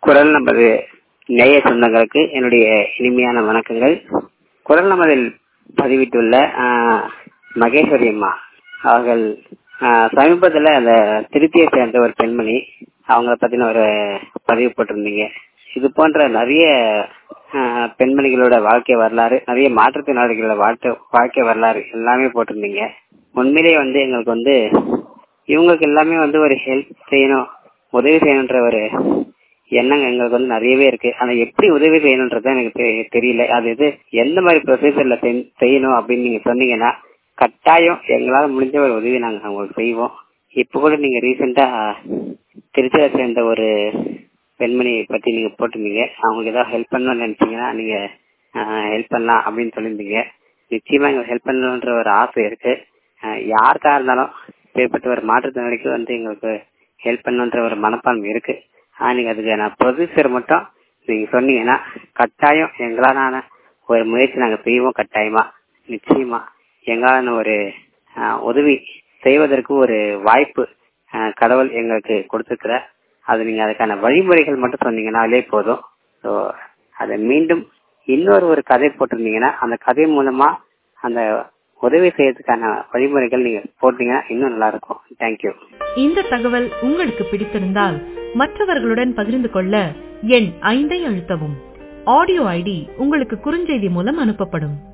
குரல் நமது நேய சொந்தங்களுக்கு என்னுடைய இனிமையான வணக்கங்கள். குரல் நமதில் பதிவிட்டுள்ள மகேஸ்வரி அம்மா அவர்கள் சமீபத்தில் அந்த திருச்சியை சேர்ந்த ஒரு பெண்மணி அவங்கள பத்தின ஒரு பதிவு போட்டிருந்தீங்க. இது போன்ற நிறைய பெண்மணிகளோட வாழ்க்கை வரலாறு, நிறைய மாற்றுத்திறனாளிகளோட வாழ்க்கை வரலாறு எல்லாமே போட்டிருந்தீங்க. உண்மையிலேயே எங்களுக்கு இவங்களுக்கு எல்லாமே ஒரு ஹெல்ப் செய்யணும், உதவி செய்யணுன்ற ஒரு எண்ணம் எங்களுக்கு நிறையவே இருக்கு. ஆனா எப்படி உதவி செய்யணும்ன்றது எனக்கு தெரியல. அது எந்த மாதிரி ப்ரொசீஜர்ல செய்யணும் அப்படின்னு நீங்க சொன்னீங்கன்னா கட்டாயம் எங்களால முடிஞ்ச ஒரு உதவி நாங்க உங்களுக்கு செய்வோம். இப்ப கூட நீங்க ரீசெண்டா திருச்சியில சேர்ந்த ஒரு பெண்மணி பத்தி நீங்க போட்டிருந்தீங்க. அவங்களுக்கு ஏதாவது ஹெல்ப் பண்ணணும்னு நினைச்சீங்கன்னா நீங்க ஹெல்ப் பண்ணலாம் அப்படின்னு சொல்லியிருந்தீங்க. நிச்சயமா எங்களுக்கு ஹெல்ப் பண்ணணுன்ற ஒரு ஆசை இருக்கு. யாருக்கா இருந்தாலும் ஏற்பட்ட ஒரு மாற்றுத்திறனாளிக்கு எங்களுக்கு ஹெல்ப் பண்ணணுன்ற ஒரு மனப்பான்மை இருக்கு. நீங்க அதுக்கான ப்ரொசீஜர் மட்டும் நீங்க சொன்னீங்கன்னா கட்டாயம் எங்களான ஒரு முயற்சி நாங்க செய்வோம். கட்டாயமா நிச்சயமா எங்களான ஒரு உதவி செய்வதற்கு ஒரு வாய்ப்பு கடவுள் எங்களுக்கு கொடுத்துருக்கிற. அது நீங்க அதுக்கான வழிமுறைகள் மட்டும் சொன்னீங்கன்னாலே போதும். ஸோ அதை மீண்டும் இன்னொரு கதை போட்டிருந்தீங்கன்னா அந்த கதை மூலமா அந்த உதவி செய்யறதுக்கான வழிமுறைகள் நீங்க போட்டீங்கன்னா இன்னும் நல்லா இருக்கும். தேங்க்யூ. இந்த தகவல் உங்களுக்கு பிடித்திருந்தால் மற்றவர்களுடன் பகிர்ந்து கொள்ள எண் 5 அழுத்தவும். ஆடியோ ஐடி உங்களுக்கு குறுஞ்செய்தி மூலம் அனுப்பப்படும்.